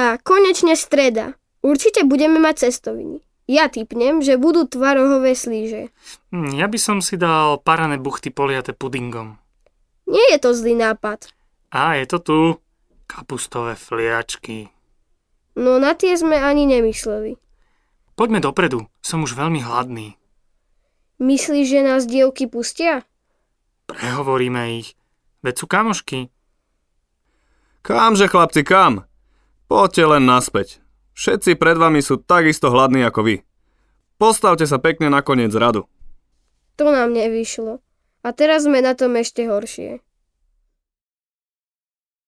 konečne streda. Určite budeme mať cestoviny. Ja tipnem, že budú tvarohové slíže. Ja by som si dal parané buchty poliate pudingom. Nie je to zlý nápad. A je to tu. Kapustové fliačky. No na tie sme ani nemysleli. Poďme dopredu, som už veľmi hladný. Myslíš, že nás dievky pustia? Prehovoríme ich. Veď sú kamošky. Kamže, chlapci, kam? Poďte len naspäť. Všetci pred vami sú takisto hladní ako vy. Postavte sa pekne na koniec radu. To nám nevyšlo. A teraz sme na tom ešte horšie.